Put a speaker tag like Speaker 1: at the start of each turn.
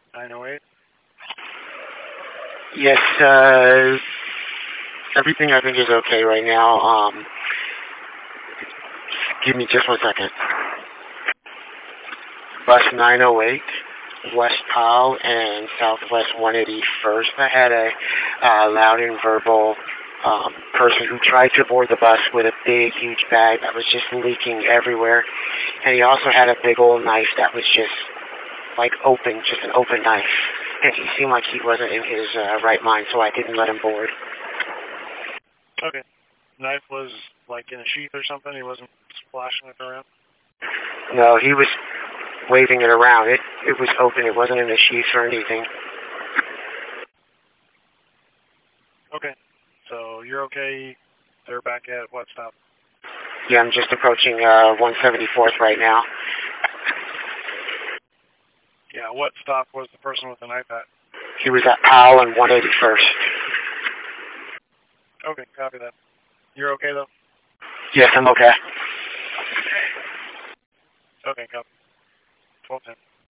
Speaker 1: 908.
Speaker 2: Yes, everything I think is okay right now. Give me just 1 second. Bus 908, West Powell and Southwest 181st. I had a loud and verbal person who tried to board the bus with a big, huge bag that was just leaking everywhere. And he also had a big old knife that was just like open, just an open knife. And he seemed like he wasn't in his right mind, so I didn't let him board.
Speaker 1: Okay. Knife was like in a sheath or something? He wasn't splashing it around?
Speaker 2: No, he was waving it around. It was open. It wasn't in a sheath or anything.
Speaker 1: Okay. So you're okay. They're back at what stop?
Speaker 2: Yeah, I'm just approaching 174th right now.
Speaker 1: Yeah, what stop was the person with the knife at?
Speaker 2: He was at Powell and 181st.
Speaker 1: Okay, copy that. You're okay, though?
Speaker 2: Yes, I'm okay.
Speaker 1: Okay, copy. 1210.